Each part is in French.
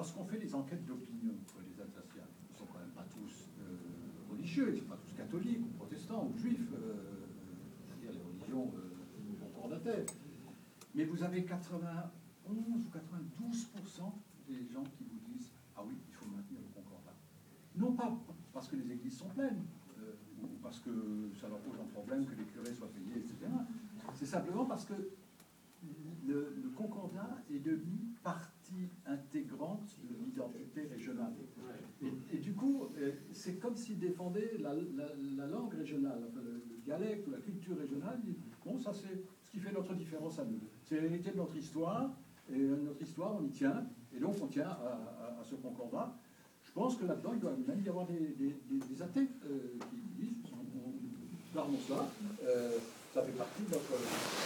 lorsqu'on fait les enquêtes d'opinion pour les Alsaciens, ils ne sont quand même pas tous religieux, ils ne sont pas tous catholiques ou protestants ou juifs, c'est-à-dire les religions concordataires. Mais vous avez 91 ou 92% des gens qui vous disent « Ah oui, il faut maintenir le concordat ». Non pas parce que les églises sont pleines, ou parce que ça leur pose un problème que les curés soient payés, etc. C'est simplement parce que le concordat est devenu partie intégrante de l'identité régionale. Et du coup, c'est comme s'il défendait la langue régionale, enfin, le dialecte ou la culture régionale. Bon, ça c'est ce qui fait notre différence à nous. C'est l'héritier de notre histoire, et notre histoire, on y tient, et donc on tient à ce concordat. Je pense que là-dedans, il doit même y avoir des athées qui disent, gardons cela, ça fait partie de notre...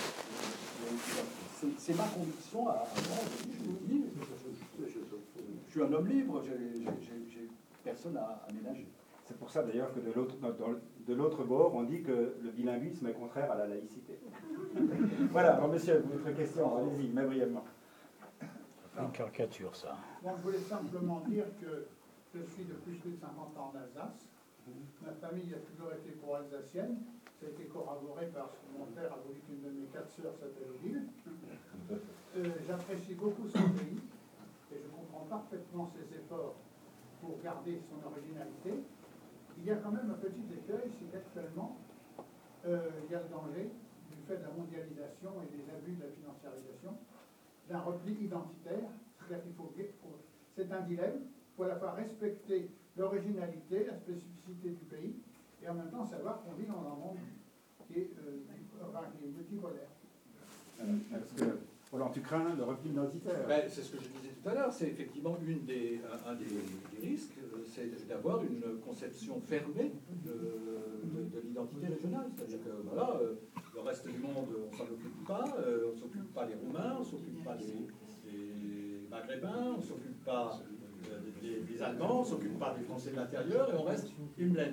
C'est ma conviction à moi, je vous le dis, je suis un homme libre, j'ai personne à ménager. C'est pour ça d'ailleurs que de l'autre bord, on dit que le bilinguisme est contraire à la laïcité. Voilà, alors monsieur, votre question, allez-y, mais brièvement. Une caricature, ça. Bon, je voulais simplement dire que je suis depuis plus de 50 ans en Alsace. Ma famille a toujours été pro-alsacienne. Ça a été corroboré parce que mon père a voulu qu'une de mes 4 sœurs s'appelle Odile. J'apprécie beaucoup son pays et je comprends parfaitement ses efforts pour garder son originalité. Il y a quand même un petit écueil, c'est qu'actuellement, il y a le danger du fait de la mondialisation et des abus de la financiarisation, d'un repli identitaire. C'est-à-dire qu'il faut, c'est un dilemme, il faut à la fois respecter l'originalité, la spécificité du pays, et en même temps savoir qu'on vit dans un monde qui est multipolaire. Parce que, Roland, tu crains le repli identitaire. Ben, c'est ce que je disais tout à l'heure, c'est effectivement un des risques, c'est d'avoir une conception fermée de l'identité régionale. C'est-à-dire que voilà, le reste du monde, on ne s'en occupe pas, on ne s'occupe pas des Roumains, on ne s'occupe pas des Maghrébins, on ne s'occupe pas des Allemands, on ne s'occupe pas des Français de l'intérieur, et on reste Imland.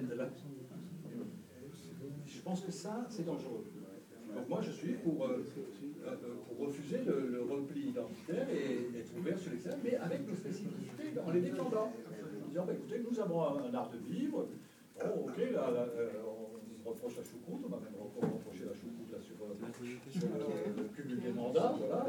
Je pense que ça, c'est dangereux. Donc moi, je suis pour refuser le repli identitaire et être ouvert sur l'extérieur, mais avec nos spécificités, en les défendant. En disant, bah, écoutez, nous avons un art de vivre. Bon, ok, là, on reproche la choucroute, on va même reprocher la choucroute là, sur le cumul des mandats. Voilà,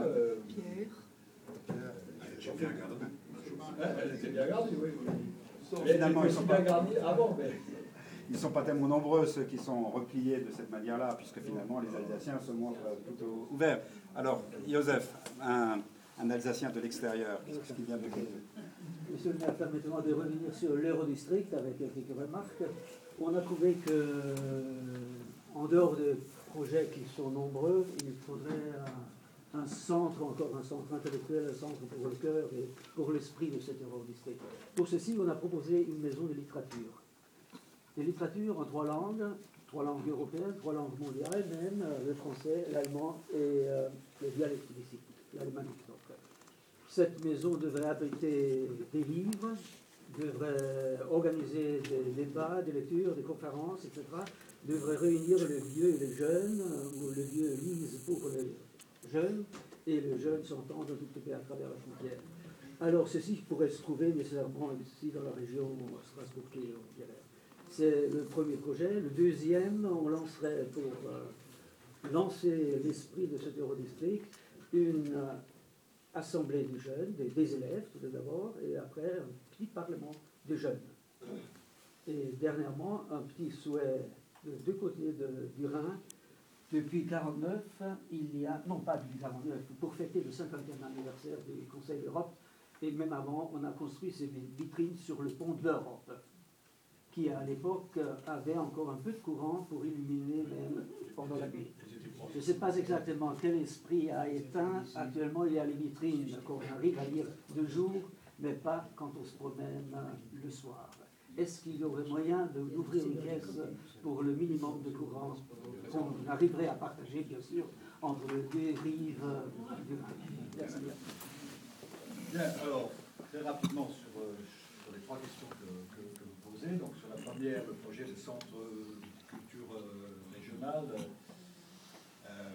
elle était bien gardée, oui. Mais finalement, ils sont bien gardés avant, mais... Ils ne sont pas tellement nombreux, ceux qui sont repliés de cette manière-là, puisque finalement les Alsaciens se montrent plutôt ouverts. Alors, Joseph, un Alsacien de l'extérieur, qu'est-ce qui vient de dire? Monsieur le maire, permettez-moi de revenir sur l'Eurodistrict avec quelques remarques. On a trouvé que, en dehors de projets qui sont nombreux, il faudrait un centre, encore un centre intellectuel, un centre pour le cœur et pour l'esprit de cet Eurodistrict. Pour ceci, on a proposé une maison de littérature. Des littératures en 3 langues européennes, 3 langues mondiales même, le français, l'allemand et le dialecte d'ici, l'allemagne. Cette maison devrait abriter des livres, devrait organiser des débats, des lectures, des conférences, etc. Devrait réunir le vieux et les jeunes, où le vieux lise pour les jeunes et les jeunes s'entendent tout à travers la frontière. Alors ceci pourrait se trouver nécessairement ici dans la région Strasbourg-Dialer. C'est le premier projet. Le deuxième, on lancerait pour lancer l'esprit de cet Eurodistrict une assemblée de jeunes, des élèves tout d'abord, et après un petit parlement de jeunes. Et dernièrement, un petit souhait de 2 côtés du Rhin. Depuis 1949, il y a, non pas depuis 1949, pour fêter le 50e anniversaire du Conseil d'Europe, et même avant, on a construit ces vitrines sur le pont de l'Europe, qui à l'époque avait encore un peu de courant pour illuminer même pendant la nuit. Je ne sais pas exactement quel esprit a éteint. Actuellement, il y a les vitrines qu'on arrive à lire de jour, mais pas quand on se promène le soir. Est-ce qu'il y aurait moyen d'ouvrir une caisse pour le minimum de courant qu'on arriverait à partager, bien sûr, entre les 2 rives du Rhin? Merci bien. Bien, alors, très rapidement sur les 3 questions que vous posez. Donc, sur la première, le projet de centre de culture régionale,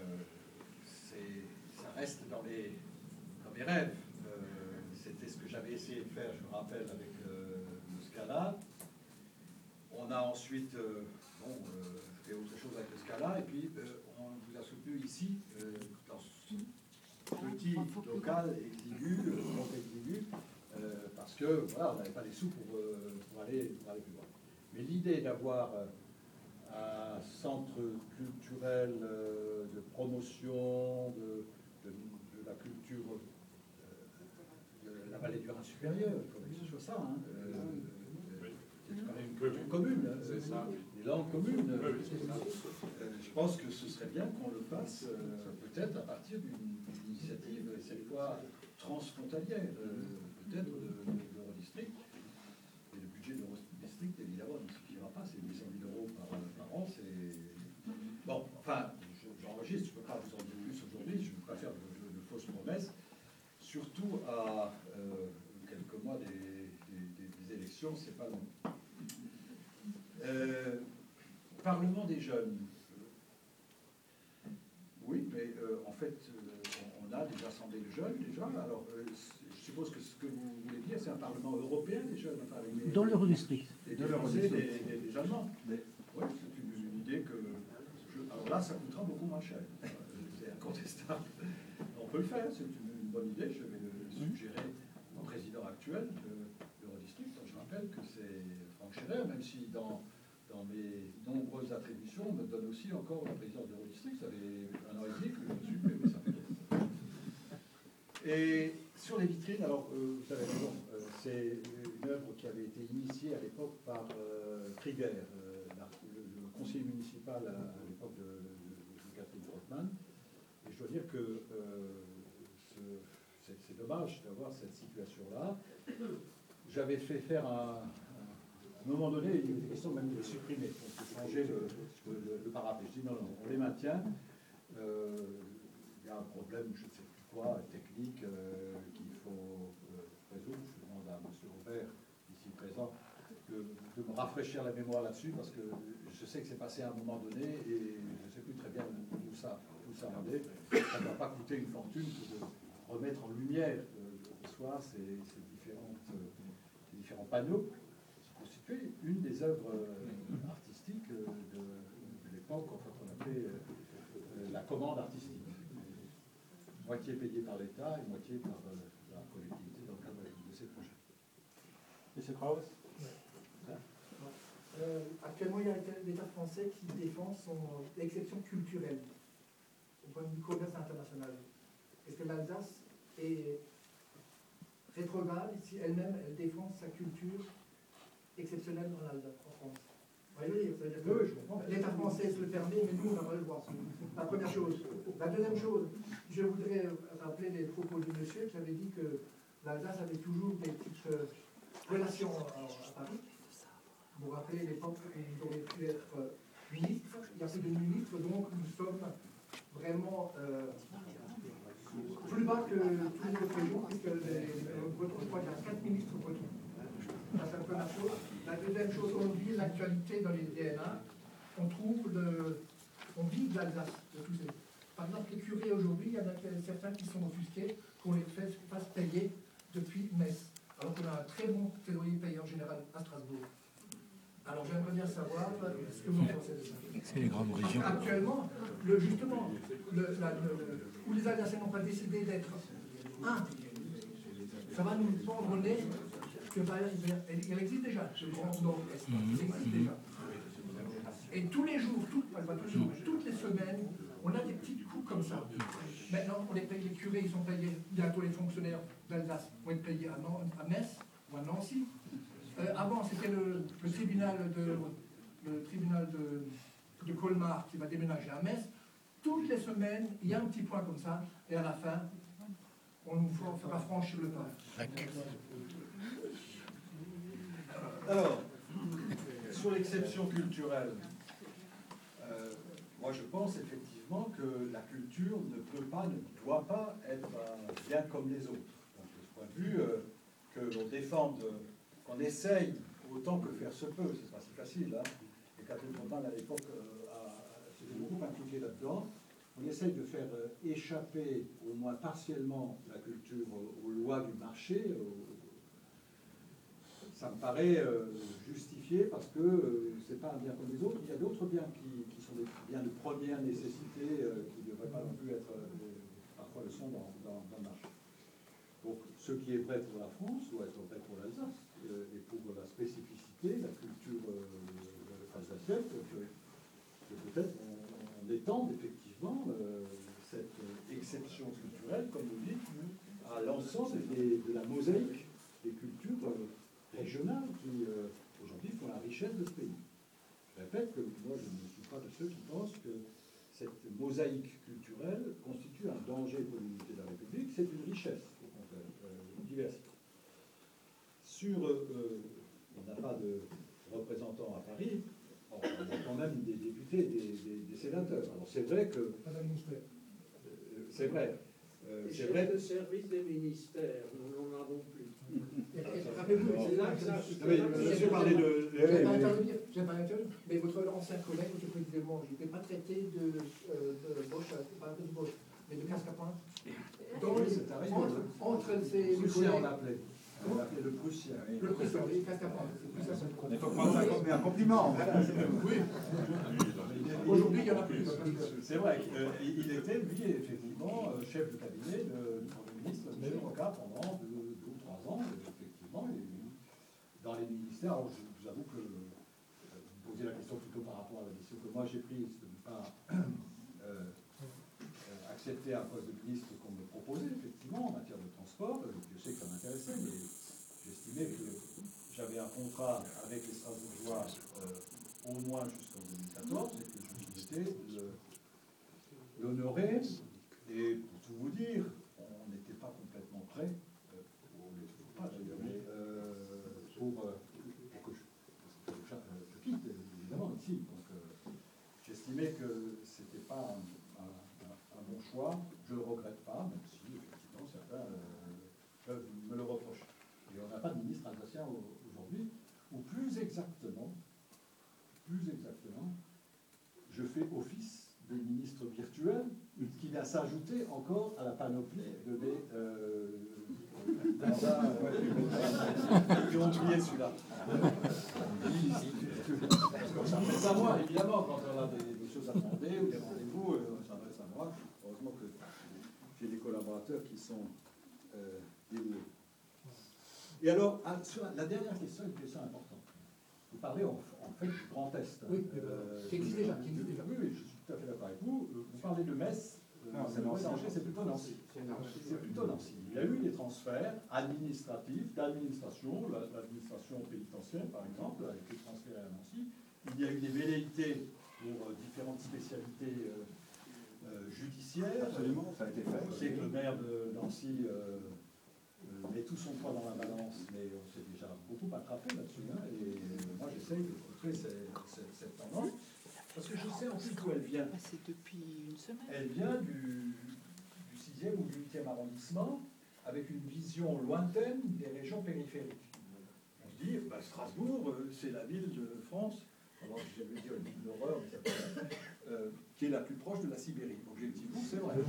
ça reste dans mes rêves. C'était ce que j'avais avait essayé de faire, je me rappelle, avec le Scala. On a ensuite fait autre chose avec le Scala, et puis on vous a soutenu ici, dans ce petit local exigu, parce que voilà, on n'avait pas les sous pour aller plus loin. Mais l'idée d'avoir un centre culturel de promotion de la culture de la vallée du Rhin supérieur, il faudrait que ce soit ça. Hein. C'est quand même une culture commune, des langues communes. Je pense que ce serait bien qu'on le fasse peut-être à partir d'une initiative, cette fois transfrontalière, peut-être de l'Eurodistrict. Et le budget de l'Eurodistrict, évidemment, ne suffira pas, c'est 800 000 euros par an. Bon, enfin, j'enregistre, je ne peux pas vous en dire plus aujourd'hui, je ne veux pas faire de fausses promesses, surtout à quelques mois des élections, c'est pas long. Parlement des jeunes. Oui, mais en fait, on a des assemblées de jeunes déjà. Alors, je suppose que ce que vous voulez dire, c'est un parlement européen des jeunes. Enfin, dans l'Eurodistrict. Des Français, des Allemands. Oui, c'est une idée que... alors là, ça coûtera beaucoup moins cher. C'est incontestable. On peut le faire, c'est une bonne idée. Je vais le suggérer au président actuel de l'Eurodistrict. Je rappelle que c'est Franck Scherer, même si dans mes nombreuses attributions, on me donne aussi encore la présidence de l'Eurodistrict. Ça fait 1 an et demi que je me suis fait, mais ça fait. Et sur les vitrines, alors, vous savez, bon, c'est une œuvre qui avait été initiée à l'époque par Krieger, le conseiller municipal à l'époque de Catherine Trottmann. Et je dois dire que c'est dommage d'avoir cette situation-là. J'avais fait faire à un moment donné, il y a des questions même de les supprimer, pour changer le parapet. Je dis non, on les maintient. Il y a un problème, je ne sais plus quoi, technique qu'il faut résoudre. Je demande à M. Robert, ici présent, de me rafraîchir la mémoire là-dessus, parce que je sais que c'est passé à un moment donné et je ne sais plus très bien où ça en est. Ça ne va pas coûter une fortune de remettre en lumière le soir ces différents panneaux qui constituaient une des œuvres artistiques de l'époque, en fait, on appelait la commande artistique. Moitié payée par l'État et moitié par la collectivité dans le cadre de ces projets. Monsieur Krauss? Actuellement, il y a l'État français qui défend son exception culturelle au point de vue commerce international. Est-ce que l'Alsace est rétrograde si elle-même elle défend sa culture exceptionnelle en Alsace, en France? Vous voyez, ça veut dire que l'État français se le permet, mais nous, on n'a pas le droit. La première chose. La deuxième chose, je voudrais rappeler les propos du monsieur qui avait dit que l'Alsace avait toujours des petites relations à Paris. Vous vous rappelez l'époque où nous aurions pu être ministres, il n'y a plus de ministres, donc nous sommes vraiment plus bas que tous les autres régions, puisque je crois qu'il y a 4 ministres bretons. Ça, c'est la première chose. La deuxième chose, on vit l'actualité dans les DNA, on vit de l'Alsace, de tous ces. Par exemple, les curés aujourd'hui, il y en a certains qui sont offusqués qu'on les fasse payer depuis Metz, alors qu'on a un très bon trésorier payeur général à Strasbourg. Alors j'aimerais bien savoir ce que vous pensez de ça. C'est les grandes régions. Actuellement, justement, où les Alsaciens n'ont pas décidé d'être un, ça va nous pendre au nez que il existe déjà, ce grand nord-est, il existe déjà. Et tous les jours, toutes les semaines, on a des petites coups comme ça. Maintenant, on les paye, les curés, ils sont payés, bientôt les fonctionnaires d'Alsace vont être payés à Metz ou à Nancy. Avant, c'était le tribunal de Colmar qui va déménager à Metz. Toutes les semaines, il y a un petit point comme ça, et à la fin, on nous fera franchir le pas. Alors, sur l'exception culturelle, moi je pense effectivement que la culture ne peut pas, ne doit pas être bien comme les autres. Donc, de ce point de vue, que l'on défende, qu'on essaye autant que faire se peut, c'est pas si facile, hein. Et Catherine Trottmann à l'époque s'était beaucoup impliquée là-dedans. On essaye de faire échapper au moins partiellement la culture aux lois du marché, ça me paraît justifié parce que c'est pas un bien comme les autres. Il y a d'autres biens qui sont des biens de première nécessité qui ne devraient pas non plus être, parfois le sont dans le marché. Donc ce qui est vrai pour la France doit être vrai pour l'Alsace. Et pour la spécificité, la culture alsacienne, que peut-être on étende effectivement cette exception culturelle, comme vous dites, à l'ensemble de la mosaïque des cultures régionales qui, aujourd'hui, font la richesse de ce pays. Je répète que moi, je ne suis pas de ceux qui pensent que cette mosaïque culturelle constitue un danger pour l'unité de la République. C'est une richesse, au contraire, une diversité. On n'a pas de représentants à Paris, on a quand même des députés, des sénateurs. Alors c'est vrai que... c'est vrai. C'est vrai de service des ministères, nous n'en avons plus. Rappelez-vous, c'est là que je parlais de... Je n'ai pas intervenir, mais votre ancien collègue, M. le Président, je n'étais pas traité de Bosch, pas de Bosch, mais de casque à pointe. Entre ces Prussien, on l'appelait. On l'appelait le Prussien. Le Prussien, oui, casque à pointe. Il faut prendre ça comme un compliment. Oui. Aujourd'hui, il y en a plus. C'est vrai, il était, lui, effectivement, chef de cabinet du Premier ministre Michel Rocard pendant 2 ou 3 ans, effectivement. Et dans les ministères, alors je vous avoue que vous posez la question plutôt par rapport à la décision que moi j'ai prise de ne pas accepter un poste de ministre qu'on me proposait, effectivement, en matière de transport. Je sais que ça m'intéressait, mais j'estimais que j'avais un contrat avec les Strasbourgeois au moins jusqu'en 2014, et que je souhaitais l'honorer. Et pour tout vous dire, on n'était pas complètement prêt, on ne l'est toujours pas d'ailleurs, mais pour que je quitte, évidemment, ici. Donc j'estimais que ce n'était pas un bon choix. Je ne le regrette pas, même si effectivement certains peuvent me le reprocher. Et on n'a pas de ministre alsacien aujourd'hui, ou plus exactement, je fais office de ministre virtuel qui vient s'ajouter encore à la panoplie de mes mandats qui ont oublié celui-là. Ça fait savoir, évidemment, quand on a des choses à demander ou des rendez-vous, on s'adresse à moi. Heureusement que j'ai des collaborateurs qui sont dévoués. Et alors, la dernière question est une question importante. Vous parlez en fait du Grand Est. Oui, qui existe déjà. Oui, je suis tout à fait d'accord avec vous. Vous parlez de Metz. Non, c'est Nancy. C'est plutôt Nancy. C'est plutôt Nancy. Il y a eu des transferts administratifs, d'administration. L'administration pénitentiaire, par exemple, a été transférée à Nancy. Il y a eu des velléités pour différentes spécialités judiciaires. Absolument, ça a été fait. Je sais que le maire de Nancy met tout son poids dans la balance, mais on s'est déjà beaucoup attrapé là-dessus. Hein, et moi, j'essaye de contrer cette tendance. Parce que je sais en plus d'où elle vient. C'est depuis une semaine. Elle vient du 6e ou du 8e arrondissement, avec une vision lointaine des régions périphériques. On se dit, Strasbourg, c'est la ville de France, alors je vais dire une ville d'horreur, qui est la plus proche de la Sibérie. Objectivement, c'est vrai.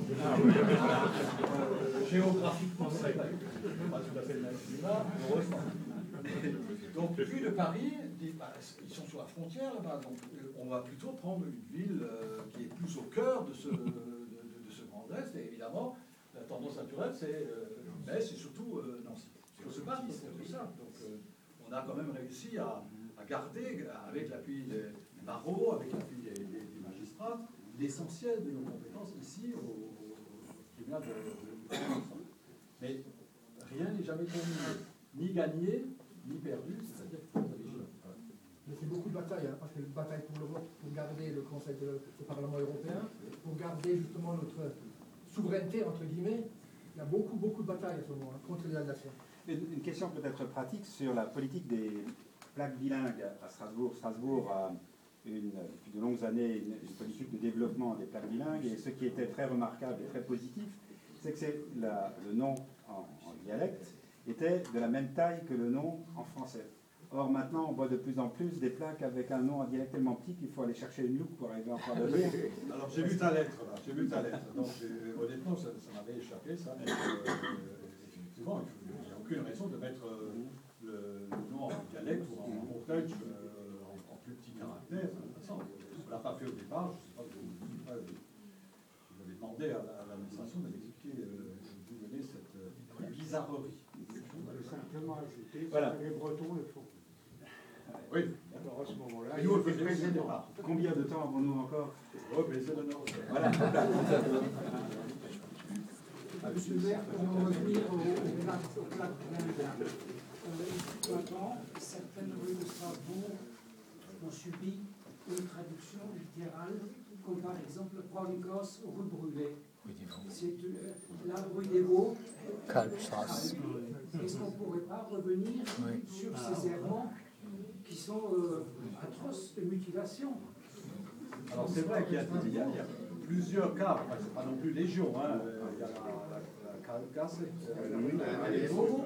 Géographiquement, c'est vrai. Pas tout à fait le même climat, heureusement. Donc, vu de Paris, ils sont sur la frontière là-bas, donc on va plutôt prendre une ville qui est plus au cœur de ce Grand Est, et évidemment, la tendance naturelle, c'est Metz et surtout Nancy. Il faut se battre contre tout ça. Donc, on a quand même réussi à garder, avec l'appui des barreaux, avec l'appui des magistrats, l'essentiel de nos compétences ici au tribunal de France. Mais rien n'est jamais terminé, ni gagné, ni perdu, c'est-à-dire qu'il faut être vigilant. Mais c'est beaucoup de batailles, hein, parce que bataille pour l'Europe, pour garder le Conseil du Parlement européen, pour garder justement notre souveraineté, entre guillemets. Il y a beaucoup de batailles à ce moment, contre les Alsaciens. Une question peut-être pratique sur la politique des plaques bilingues à Strasbourg. Strasbourg a depuis de longues années une politique de développement des plaques bilingues, et ce qui était très remarquable et très positif, c'est que le nom en dialecte était de la même taille que le nom en français. Or, maintenant, on voit de plus en plus des plaques avec un nom en dialecte tellement petit qu'il faut aller chercher une loupe pour arriver à en faire le lire. Alors, j'ai vu ta lettre, là. J'ai vu ta lettre. Donc, honnêtement, ça m'avait échappé, ça. Mais, effectivement, il n'y a aucune raison de mettre le disons, en dialecte ou en Hochdeutsch, en plus petit caractère. On ne l'a pas fait au départ, je ne sais pas, vous avez demandé à l'administration de m'expliquer, de vous donner cette bizarrerie. Je peux simplement ajouter Voilà. que les Bretons le font. Oui, Alors à ce moment-là, et nous, on le il faisait était aussi au président. départ. Combien de temps avons-nous encore? Oh, mais c'est le Nord. Voilà. Monsieur le maire, pour en revenir au plat maintenant, certaines rues de Strasbourg ont subi une traduction littérale, comme par exemple Braunkoss, rue brûlée. C'est la rue des Vaux. Kalbstrasse. Est-ce qu'on ne pourrait pas revenir sur ces errements qui sont atroces de mutilation? Alors c'est vrai qu'il y a plusieurs cas, enfin, c'est pas non plus légion, hein. Il y a la Kalbgasse, les Vaux,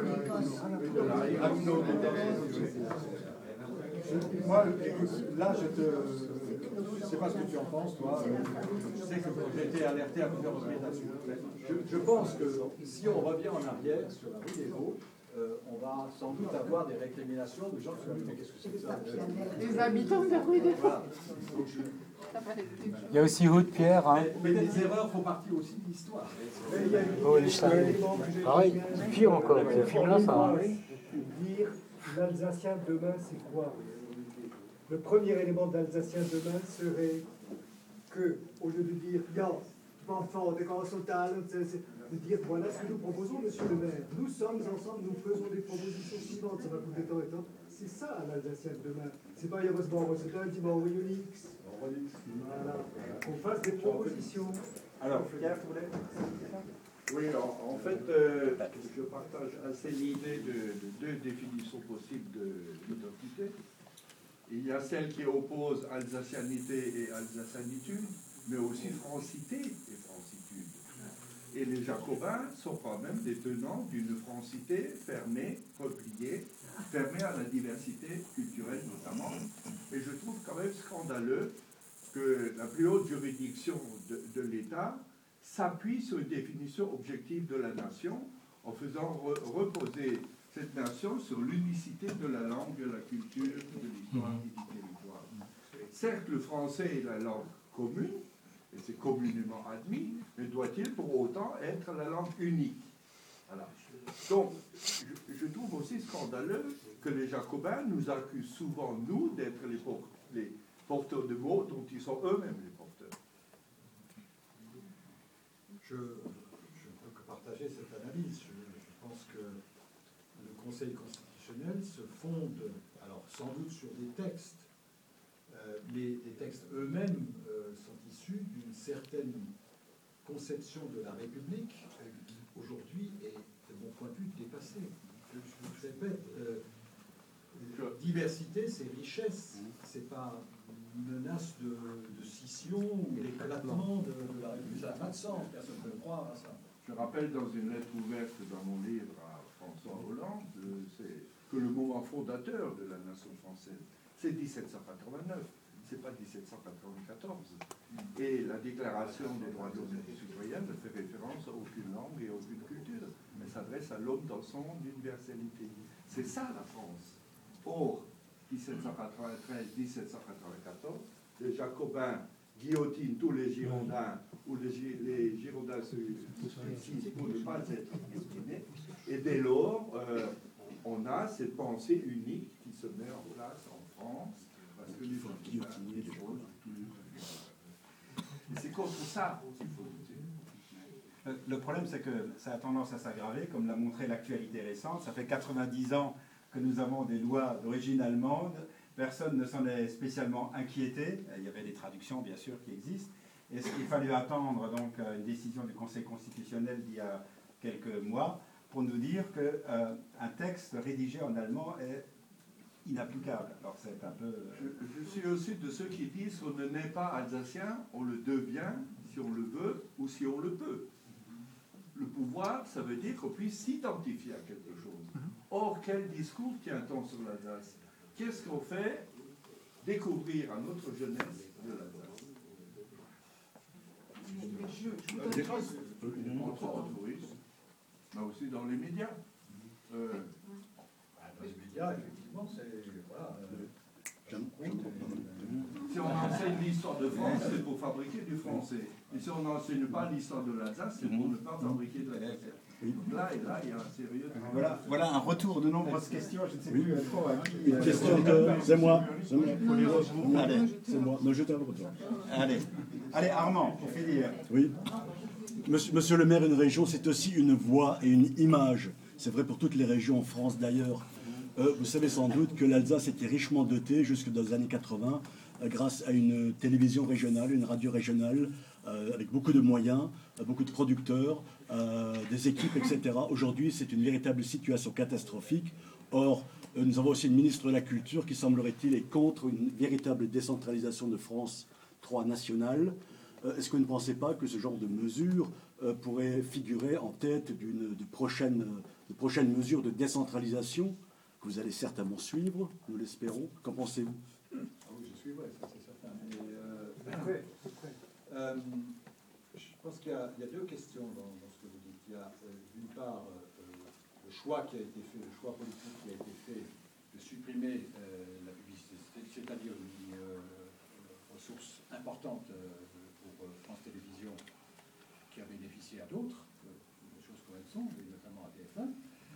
moi, écoute, là, je sais pas ce que tu en penses, toi. Je sais que j'ai été alerté à plusieurs reprises là-dessus. Je pense que si on revient en arrière sur la rue des Vaux, on va sans doute avoir des récriminations de gens qui se disent mais qu'est-ce que c'est que ça? Les habitants de la rue des Voilà. Il y a aussi rue de Pierre. Hein. Mais les erreurs font partie aussi de l'histoire. Oh, l'Islam. Pareil, c'est pire encore. Ce film-là, ça. Pour dire l'Alsacien demain, c'est quoi? Le premier élément d'Alsacien demain serait que, au lieu de dire, enfant, de dire, voilà ce que nous proposons, monsieur le maire. Nous sommes ensemble, nous faisons des propositions suivantes, ça va coûter tant et tant. C'est ça l'Alsacien de demain. C'est pas heureusement, c'est pas un dimanche Unix. Voilà. Qu'on fasse des propositions. Alors, Pierre, vous voulez? Oui, en fait, je partage assez l'idée de deux définitions possibles de l'identité. Il y a celle qui oppose alsacianité et alsacianitude, mais aussi francité et francitude. Et les Jacobins sont quand même des tenants d'une francité fermée, repliée, fermée à la diversité culturelle notamment. Et je trouve quand même scandaleux que la plus haute juridiction de l'État s'appuie sur une définition objective de la nation en faisant reposer cette nation sur l'unicité de la langue, de la culture, de l'histoire et du territoire. Certes, le français est la langue commune, et c'est communément admis, mais doit-il pour autant être la langue unique? Voilà. Donc, je trouve aussi scandaleux que les Jacobins nous accusent souvent, nous, d'être les porteurs de mots dont ils sont eux-mêmes les porteurs. Je ne peux que partager cette analyse. Je pense que le Conseil constitutionnel se fonde, alors sans doute sur des textes. Les textes eux-mêmes sont issus d'une certaine conception de la République qui aujourd'hui est, de mon point de vue, dépassée. Je répète, diversité, c'est richesse, c'est pas une menace de scission ou d'éclatement de la République. Ça n'a pas de sens, personne ne peut croire à ça. Je rappelle dans une lettre ouverte dans mon livre à François Hollande, c'est que le moment fondateur de la nation française, c'est 1789, c'est pas 1794. Et la Déclaration des droits de l'homme et du citoyen ne fait référence à aucune langue et à aucune culture. Elle s'adresse à l'homme dans son universalité. C'est ça la France. Or, 1793-1794, les Jacobins guillotinent tous les Girondins, ou les Girondins se suicident pour ne pas être guillotinés. Et dès lors, on a cette pensée unique qui se met en place en France, parce que les gens guillotinent des choses. Et c'est contre ça qu'il faut lutter. Le problème, c'est que ça a tendance à s'aggraver, comme l'a montré l'actualité récente. Ça fait 90 ans que nous avons des lois d'origine allemande. Personne ne s'en est spécialement inquiété. Il y avait des traductions, bien sûr, qui existent. Est-ce qu'il fallait attendre donc une décision du Conseil constitutionnel d'il y a quelques mois pour nous dire qu'un texte rédigé en allemand est inapplicable? Alors c'est un peu... Je suis aussi de ceux qui disent qu'on ne naît pas alsacien, on le devient si on le veut ou si on le peut. Le pouvoir, ça veut dire qu'on puisse s'identifier à quelque chose. Or, quel discours tient-on sur l'Alsace? Qu'est-ce qu'on fait découvrir à notre jeunesse de l'Alsace? Entre autres, oui, mais aussi dans les médias. Les médias, effectivement, c'est. Voilà. Si on enseigne l'histoire de France, c'est pour fabriquer du français. Et si on n'enseigne pas l'histoire de l'Alsace, c'est pour ne pas fabriquer de l'Alsace. Donc là, il y a un sérieux. Voilà un retour de nombreuses questions. Je ne sais plus trop à qui. Question de... C'est moi. Allez, C'est moi. Non, je t'en retour. Allez, Armand, pour finir. Oui. Monsieur le maire, une région, c'est aussi une voix et une image. C'est vrai pour toutes les régions en France d'ailleurs. Vous savez sans doute que l'Alsace était richement dotée jusque dans les années 80 grâce à une télévision régionale, une radio régionale, avec beaucoup de moyens, beaucoup de producteurs, des équipes, etc. Aujourd'hui, c'est une véritable situation catastrophique. Or, nous avons aussi une ministre de la Culture qui, semblerait-il, est contre une véritable décentralisation de France 3 nationale. Est-ce que vous ne pensez pas que ce genre de mesures pourrait figurer en tête de prochaines mesures de décentralisation que vous allez certainement suivre, nous l'espérons? Qu'en pensez-vous? Ah oui, je suivrai, ça c'est certain. Après, je pense qu'il y a deux questions dans ce que vous dites. Il y a d'une part le choix qui a été fait, le choix politique qui a été fait de supprimer la publicité, c'est-à-dire une ressource importante pour France Télévisions qui a bénéficié à d'autres, des choses comme elles sont, et notamment à TF1.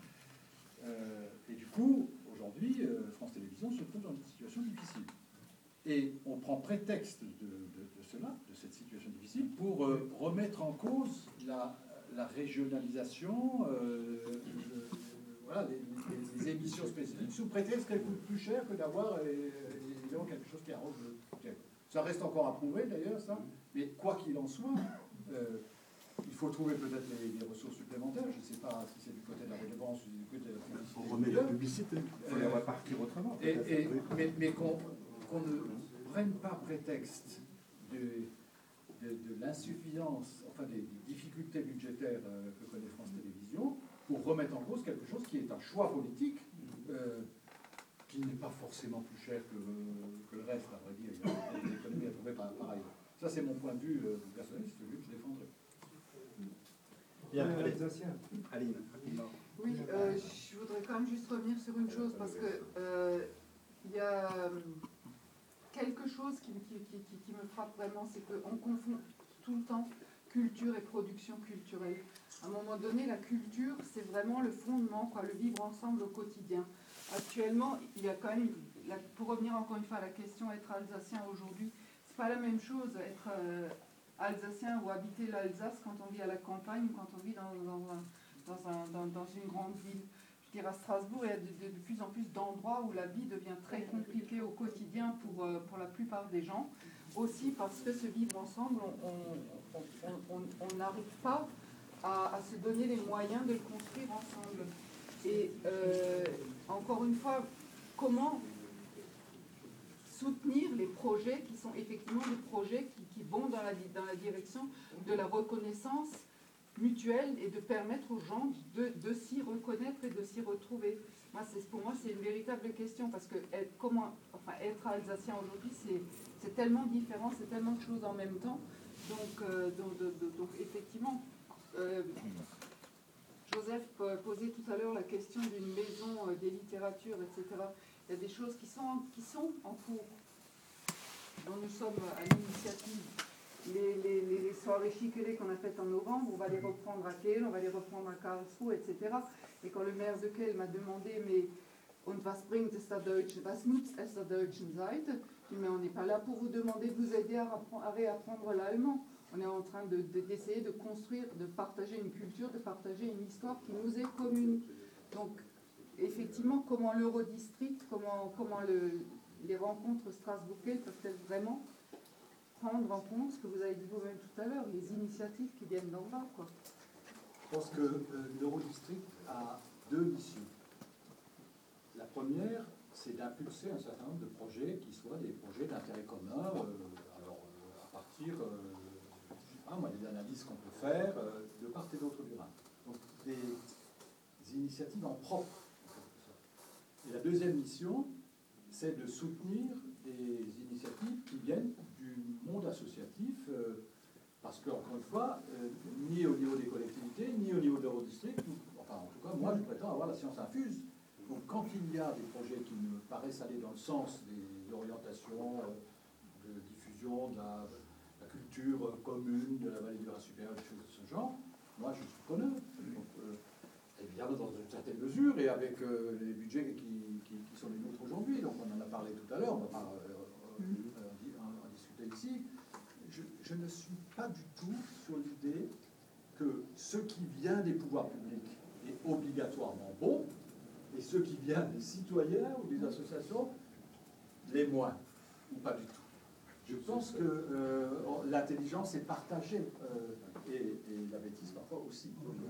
Et du coup, aujourd'hui, France Télévisions se trouve dans une situation difficile. Et on prend prétexte de cela, de cette situation difficile, pour remettre en cause la régionalisation, voilà, les émissions spécifiques, sous prétexte qu'elles coûtent plus cher que d'avoir évidemment quelque chose qui arrange le. Ça reste encore à prouver d'ailleurs, ça, mais quoi qu'il en soit, il faut trouver peut-être les ressources supplémentaires. Je ne sais pas si c'est du côté de la redevance ou du côté de la publicité. On remet la publicité. Il faut les repartir autrement. Mais qu'on ne prenne pas prétexte de l'insuffisance, enfin des difficultés budgétaires que connaît France Télévisions, pour remettre en cause quelque chose qui est un choix politique, qui n'est pas forcément plus cher que le reste, à vrai dire. Il y a des économies à trouver par ailleurs. Ça, c'est mon point de vue personnel, c'est celui que je défendrai. Bien, Aline. Oui, je voudrais quand même juste revenir sur une chose, parce que il y a quelque chose qui me frappe vraiment, c'est qu'on confond tout le temps culture et production culturelle. À un moment donné, la culture, c'est vraiment le fondement, quoi, le vivre ensemble au quotidien. Actuellement, il y a quand même, pour revenir encore une fois à la question être alsacien aujourd'hui, c'est pas la même chose être alsacien ou habiter l'Alsace quand on vit à la campagne ou quand on vit dans une grande ville. Je dirais à Strasbourg, il y a de plus en plus d'endroits où la vie devient très compliquée au quotidien pour la plupart des gens. Aussi parce que ce vivre ensemble, on n'arrive pas à se donner les moyens de le construire ensemble. Et encore une fois, comment soutenir les projets qui sont effectivement des projets qui vont dans la direction de la reconnaissance mutuelle et de permettre aux gens de s'y reconnaître et de s'y retrouver. Pour moi, c'est une véritable question parce que être alsacien aujourd'hui, c'est tellement différent, c'est tellement de choses en même temps. Donc effectivement, Joseph posait tout à l'heure la question d'une maison des littératures, etc. Il y a des choses qui sont en cours, dont nous sommes à l'initiative. Les soirées chiquelées qu'on a faites en novembre, on va les reprendre à Kehl, on va les reprendre à Karlsruhe, etc. Et quand le maire de Kehl m'a demandé, mais und was bringt es der Deutschen, was nutzt es der deutschen Seite? Je dis, mais on n'est pas là pour vous demander de vous aider à réapprendre l'allemand. On est en train d'essayer de construire, de partager une culture, de partager une histoire qui nous est commune. Donc, effectivement, comment l'Eurodistrict, comment les rencontres Strasbourg-Kehl peuvent-elles vraiment prendre en compte ce que vous avez dit vous-même tout à l'heure, les initiatives qui viennent d'en bas, quoi. Je pense que l'Eurodistrict a deux missions. La première, c'est d'impulser un certain nombre de projets qui soient des projets d'intérêt commun, à partir des analyses qu'on peut faire de part et d'autre du Rhin. Donc des initiatives en propre, en quelque sorte. Et la deuxième mission, c'est de soutenir des initiatives qui viennent du monde associatif, parce que, encore une fois, ni au niveau des collectivités, ni au niveau de l'Eurodistrict, enfin en tout cas, moi je prétends avoir la science infuse Donc quand il y a des projets qui me paraissent aller dans le sens des orientations de diffusion de la culture commune de la vallée du Rhin supérieur, des choses de ce genre, moi je suis preneur. Donc, évidemment dans une certaine mesure et avec les budgets qui sont les nôtres aujourd'hui. Donc on en a parlé tout à l'heure, on va pas en discuter ici. Je ne suis pas du tout sur l'idée que ce qui vient des pouvoirs publics est obligatoirement bon et ce qui vient des citoyens ou des associations l'est moins, ou pas du tout. Je pense que l'intelligence est partagée et la bêtise parfois aussi.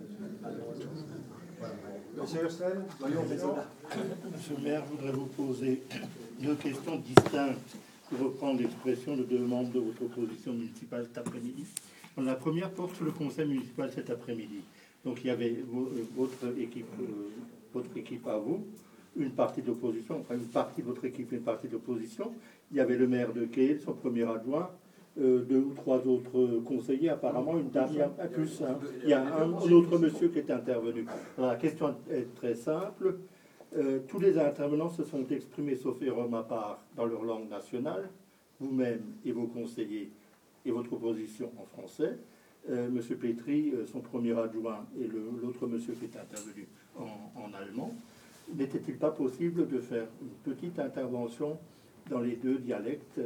Monsieur Hurstel, Monsieur le maire, je voudrais vous poser deux questions distinctes pour reprendre l'expression de deux membres de votre opposition municipale cet après-midi. La première porte sur le conseil municipal cet après-midi. Donc il y avait votre équipe à vous, une partie d'opposition, enfin une partie de votre équipe, une partie d'opposition. Il y avait le maire de Kehl, son premier adjoint, deux ou trois autres conseillers, apparemment une dame, il y a un autre monsieur qui est intervenu. Alors, la question est très simple. Tous les intervenants se sont exprimés, sauf erreur ma part, dans leur langue nationale, vous-même et vos conseillers et votre opposition en français. Monsieur Pétry, son premier adjoint, et l'autre monsieur qui est intervenu en allemand. N'était-il pas possible de faire une petite intervention dans les deux dialectes,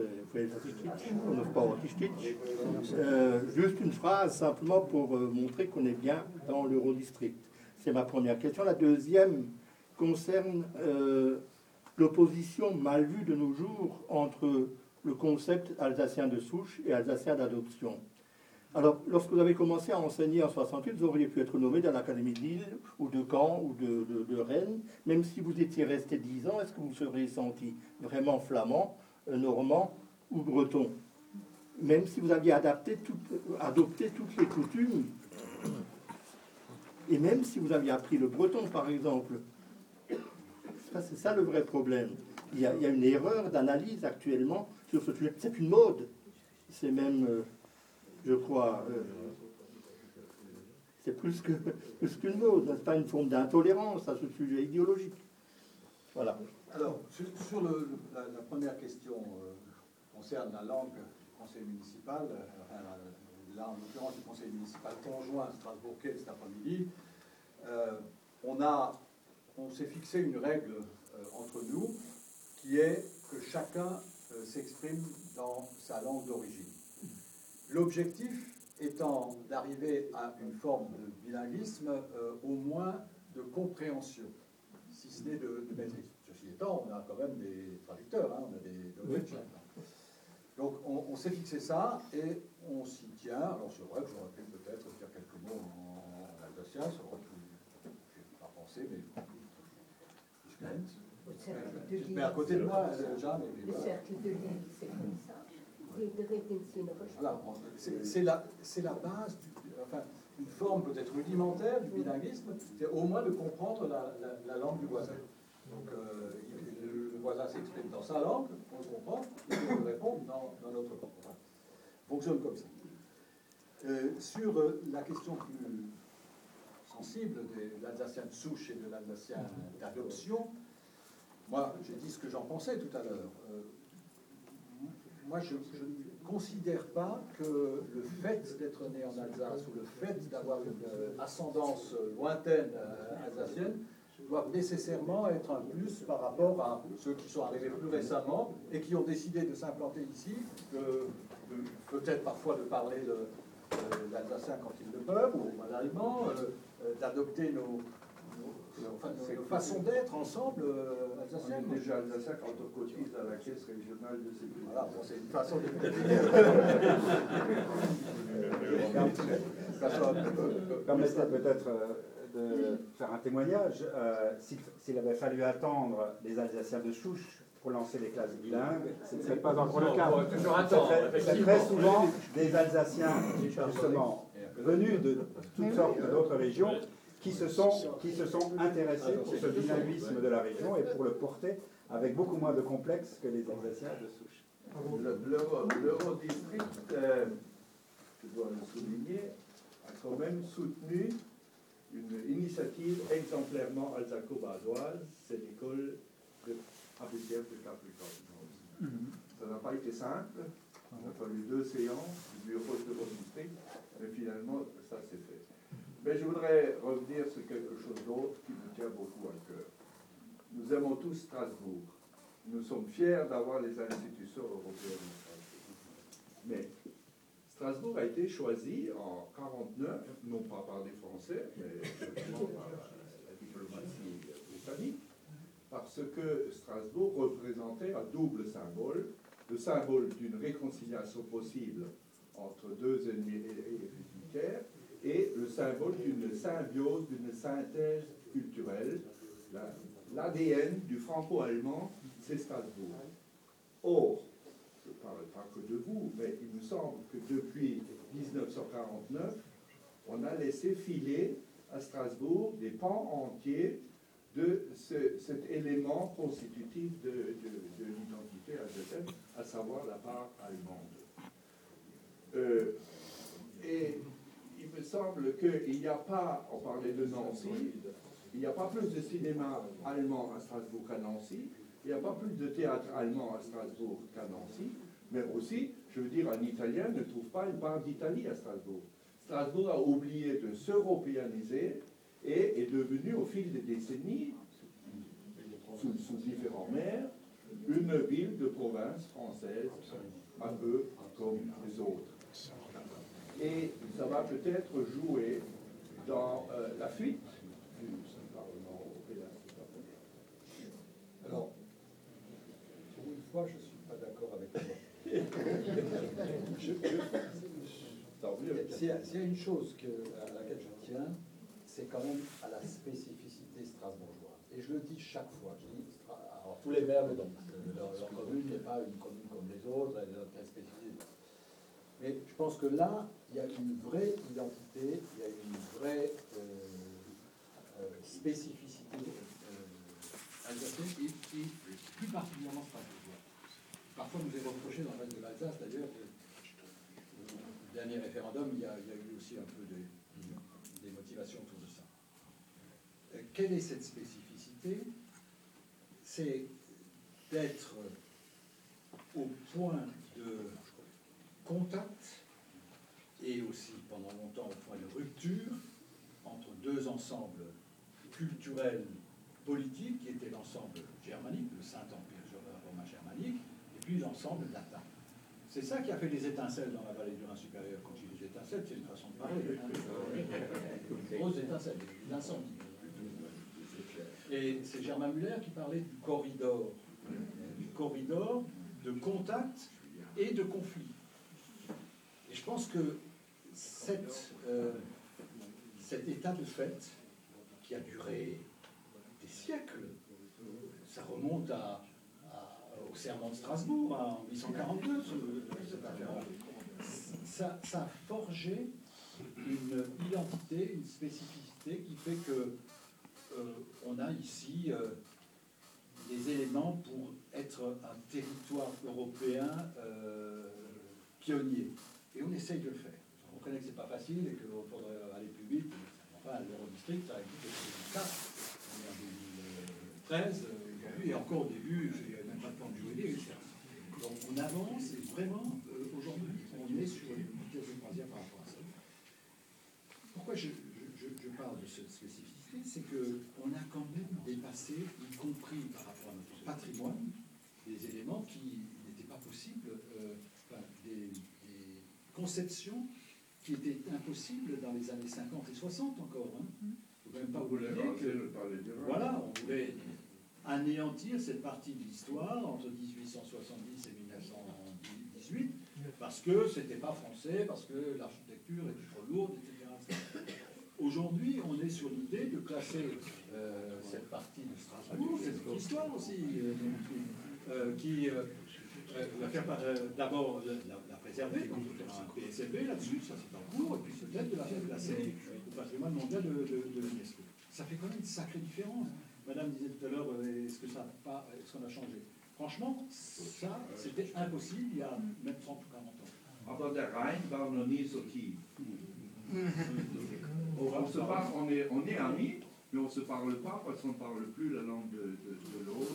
juste une phrase simplement pour montrer qu'on est bien dans l'Eurodistrict. C'est ma première question. La deuxième concerne l'opposition mal vue de nos jours entre le concept alsacien de souche et alsacien d'adoption. Alors, lorsque vous avez commencé à enseigner en 68, vous auriez pu être nommé dans l'Académie de Lille, ou de Caen, ou de Rennes. Même si vous étiez resté 10 ans, est-ce que vous seriez senti vraiment flamand, normand ou breton? Même si vous aviez adopté toutes les coutumes, et même si vous aviez appris le breton, par exemple. C'est ça le vrai problème. Il y a une erreur d'analyse actuellement sur ce sujet. C'est une mode. C'est même... je crois, c'est plus qu'une mode, c'est pas une forme d'intolérance à ce sujet idéologique. Voilà. Alors, sur la première question concerne la langue du conseil municipal, là en l'occurrence du conseil municipal conjoint Strasbourg-Kehl cet après-midi, on s'est fixé une règle entre nous qui est que chacun s'exprime dans sa langue d'origine. L'objectif étant d'arriver à une forme de bilinguisme, au moins de compréhension, si ce n'est de maîtrise. Ceci étant, on a quand même des traducteurs, on a des dolmetschers. Donc on s'est fixé ça et on s'y tient. Alors c'est vrai que j'aurais pu peut-être dire quelques mots en alsacien, ça aurait pu, je n'ai pas pensé, mais mais à côté de moi, Jeanne. Le cercle de Lille, c'est comme ça. Voilà, c'est la base, enfin, une forme peut-être rudimentaire du bilinguisme, c'est au moins de comprendre la langue du voisin. Donc le voisin s'exprime dans sa langue, on le comprend, et on répond dans notre langue. Enfin, fonctionne comme ça. Sur la question plus sensible de l'alsacien de souche et de l'alsacien d'adoption, moi j'ai dit ce que j'en pensais tout à l'heure. Moi, je ne considère pas que le fait d'être né en Alsace ou le fait d'avoir une ascendance lointaine alsacienne doivent nécessairement être un plus par rapport à ceux qui sont arrivés plus récemment et qui ont décidé de s'implanter ici, peut-être parfois de parler l'alsacien quand ils le peuvent, ou l'allemand, d'adopter nos façons d'être ensemble alsaciennes. On est déjà alsacien quand on cotise à la caisse régionale de sécurité. Voilà, bon, c'est une façon de Permettez peut-être de faire un témoignage. S'il avait fallu attendre les Alsaciens de souche pour lancer les classes bilingues, ce ne serait pas encore le cas. C'est très souvent des Alsaciens, justement, venus de toutes sortes d'autres régions, qui se sont intéressés pour ce bilinguisme de la région et pour le porter avec beaucoup moins de complexe que les Alsaciens de souche. L'Eurodistrict, je dois le souligner, a quand même soutenu une initiative exemplairement alsaco-basoise, c'est l'école de Abbé-Pierre de Capricorne. Ça n'a pas été simple, il a fallu 2 séances du bureau de votre district, mais finalement, ça s'est fait. Mais je voudrais revenir sur quelque chose d'autre qui me tient beaucoup à cœur. Nous aimons tous Strasbourg. Nous sommes fiers d'avoir les institutions européennes de Strasbourg. Mais Strasbourg a été choisi en 1949, non pas par les Français, mais par la diplomatie britannique, parce que Strasbourg représentait un double symbole, le symbole d'une réconciliation possible entre 2 ennemis héréditaires et le symbole d'une symbiose, d'une synthèse culturelle. L'ADN du franco-allemand, c'est Strasbourg. Or, je ne parle pas que de vous, mais il me semble que depuis 1949, on a laissé filer à Strasbourg des pans entiers de cet élément constitutif de l'identité alsacienne, à savoir la part allemande. Et il me semble qu'il n'y a pas, on parlait de Nancy, il n'y a pas plus de cinéma allemand à Strasbourg qu'à Nancy, il n'y a pas plus de théâtre allemand à Strasbourg qu'à Nancy, mais aussi, je veux dire, un Italien ne trouve pas une part d'Italie à Strasbourg. Strasbourg a oublié de s'européaniser et est devenu, au fil des décennies, sous différents maires, une ville de province française, un peu comme les autres. Et ça va peut-être jouer dans la fuite du Parlement européen. Alors, pour une fois, je ne suis pas d'accord avec toi. S'il y a une chose à laquelle je tiens, c'est quand même à la spécificité strasbourgeoise. Et je le dis chaque fois. Alors, tous les maires le disent. Leur commune n'est pas une commune comme les autres, elle a une spécificité. Mais je pense que là, il y a une vraie identité, il y a une vraie spécificité alsacienne et plus particulièrement strasbourgeoise. Parfois, nous est reproché dans le reste de l'Alsace, d'ailleurs, au dernier référendum, il y a eu aussi un peu des motivations autour de ça. Quelle est cette spécificité? C'est d'être au point de contact et aussi pendant longtemps au point de rupture entre 2 ensembles culturels politiques qui étaient l'ensemble germanique, le Saint-Empire romain germanique, et puis l'ensemble latin. C'est ça qui a fait les étincelles dans la vallée du Rhin supérieur. Quand il y a des étincelles, c'est une façon de parler. Des grosses étincelles, des incendies. Et c'est Germain Müller qui parlait du corridor de contact et de conflit. Et je pense que cet état de fait, qui a duré des siècles, ça remonte au serment de Strasbourg, en 1842, cette affaire-là. Ça a forgé une identité, une spécificité qui fait que on a ici des éléments pour être un territoire européen pionnier. Et on essaye de le faire. On connaît que c'est pas facile et qu'il faudrait aller plus vite. Enfin, l'Eurodistrict, ça existe depuis 2004. On est en 2013, aujourd'hui, et encore au début, il n'y avait même pas de plan de juridique, etc. Donc on avance et vraiment, aujourd'hui, on est sur une vitesse de croisière par rapport à ça. Pourquoi je parle de cette spécificité? C'est qu'on a quand même dépassé, y compris par rapport à notre patrimoine, des éléments qui n'étaient pas possibles, des conceptions qui étaient impossibles dans les années 50 et 60 encore. Hein. Il ne faut même pas oublier que voilà, on voulait anéantir cette partie de l'histoire entre 1870 et 1918 parce que c'était pas français, parce que l'architecture était trop lourde, etc. Aujourd'hui, on est sur l'idée de classer cette partie de Strasbourg, cette histoire aussi, qui va faire d'abord la préserver, on peut faire un PSLV là-dessus, ça c'est en cours, et puis peut-être de la faire classer au patrimoine mondial de l'UNESCO. Ça fait quand même une sacrée différence. Madame disait tout à l'heure, est-ce qu'on a changé? Franchement, ça, c'était impossible il y a même 30 ou 40 ans. Aber der Rhein war noch nie so tief. on est amis, mais on ne se parle pas parce qu'on ne parle plus la langue de l'autre.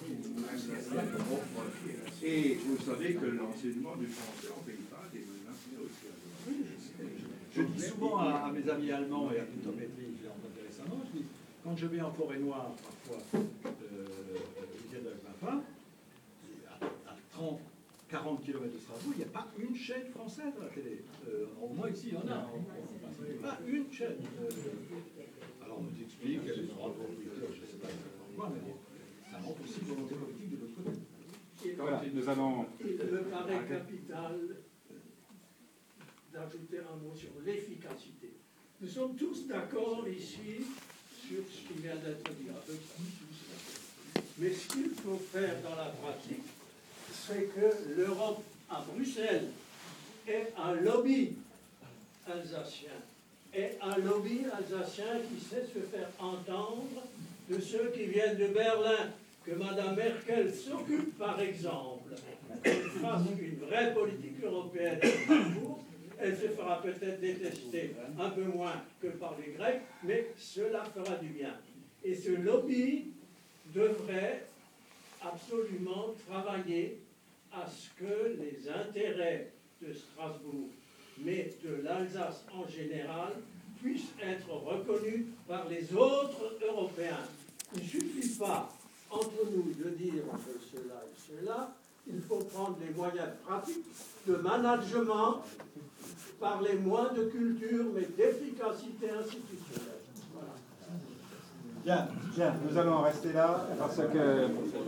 Et vous savez que l'enseignement du français en Pays-Bas est maintenu aussi. Je dis souvent à mes amis allemands et à tout un Petri, je l'ai rencontré récemment, je dis, quand je vais en forêt noire, parfois, je viens avec ma femme, à 30, 40 km de Strasbourg, il n'y a pas une chaîne française à la télé. Au moins ici, il y en a. Pas une chaîne. Alors on nous explique qu'il y a des droits de propriétaire, je ne sais pas pourquoi, mais ça montre aussi une volonté politique de l'autre côté. Voilà, nous allons... Il me paraît capital d'ajouter un mot sur l'efficacité. Nous sommes tous d'accord ici sur ce qui vient d'être dit, avec tous. Mais ce qu'il faut faire dans la pratique, c'est que l'Europe à Bruxelles ait un lobby alsacien, et un lobby alsacien qui sait se faire entendre de ceux qui viennent de Berlin, que Mme Merkel s'occupe par exemple, qu'elle fasse une vraie politique européenne à Strasbourg. Elle se fera peut-être détester un peu moins que par les Grecs, mais cela fera du bien. Et ce lobby devrait absolument travailler à ce que les intérêts de Strasbourg, mais de l'Alsace en général, puissent être reconnus par les autres Européens. Il ne suffit pas, entre nous, de dire cela et cela. Il faut prendre les moyens pratiques de management, parler moins de culture, mais d'efficacité institutionnelle. Voilà. Bien, nous allons en rester là, parce que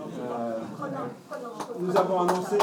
nous avons annoncé...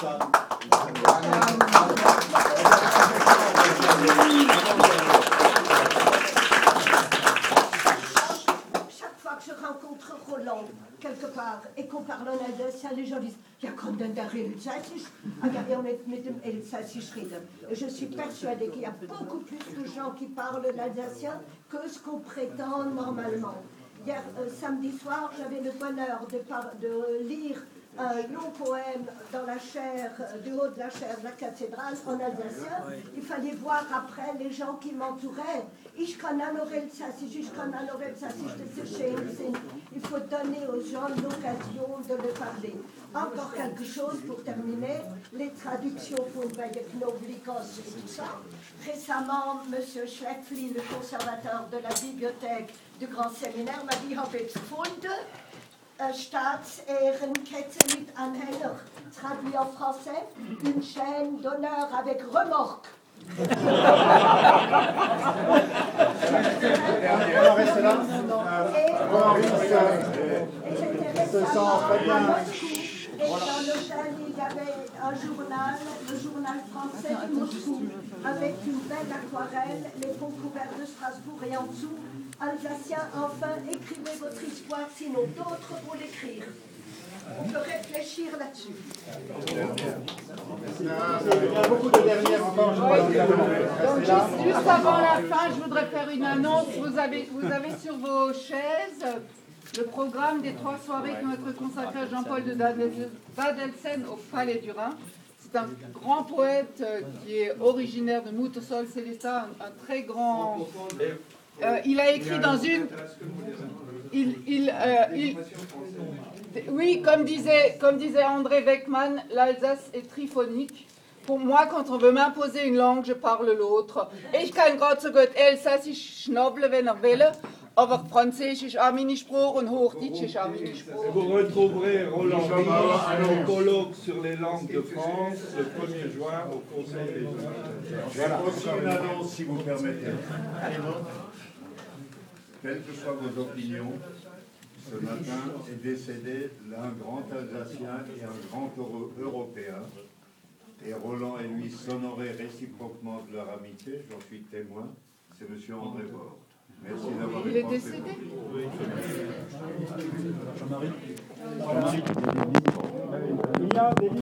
Chaque fois que je rencontre Roland, quelque part, et qu'on parle en alsacien, les gens disent « Ja, kann denn der Elsassisch? Ah, ja, mit dem Elsassisch reden. » Je suis persuadée qu'il y a beaucoup plus de gens qui parlent l'alsacien que ce qu'on prétend normalement. Hier, samedi soir, j'avais le bonheur de lire un long poème dans la chaire, du haut de la chaire de la cathédrale en alsacien. Il fallait voir après les gens qui m'entouraient. Ich kann auch Elsassisch, ich kann auch Elsassisch, das ist schön. Il faut donner aux gens l'occasion de le parler. Encore quelque chose pour terminer, les traductions pour Knoblikos et tout ça. Récemment, M. Schleckfli, le conservateur de la bibliothèque du Grand Séminaire, m'a dit, habe ich gefunden, Staatsehrenkette mit Anhänger, traduit en français, une chaîne d'honneur avec remorque. On reste là. Se sent très bien. Et dans l'hôtel, il y avait un journal, le journal français de Moscou, avec une belle aquarelle, les ponts couverts de Strasbourg et en dessous, Alsaciens, enfin, écrivez votre histoire, sinon d'autres vont l'écrire. On peut réfléchir là-dessus. Il y a beaucoup de dernières encore. Juste avant la fin, je voudrais faire une annonce. Vous avez sur vos chaises le programme des 3 soirées qui vont être consacrées à Jean-Paul de Wadelsen au Palais du Rhin. C'est un grand poète qui est originaire de Muttersol, Célestat, un très grand... il a écrit dans une... Oui, comme disait André Weckmann, l'Alsace est triphonique. Pour moi, quand on veut m'imposer une langue, je parle l'autre. Ich kann gerade so gut Elsassisch schnabeln, wenn will, aber Französisch ist auch meine Sprache und Hochdeutsch ist auch meine Sprache. Vous retrouverez Roland Ries au colloque sur les langues de France le 1er juin au Conseil des Jeunes. Voilà. Aussi une annonce, si vous permettez. Quelles que soient vos opinions, ce matin est décédé un grand Alsacien et un grand Européen. Et Roland et lui s'honoraient réciproquement de leur amitié, j'en suis témoin, c'est M. André Bord. Merci d'avoir Il est décédé. Il y a des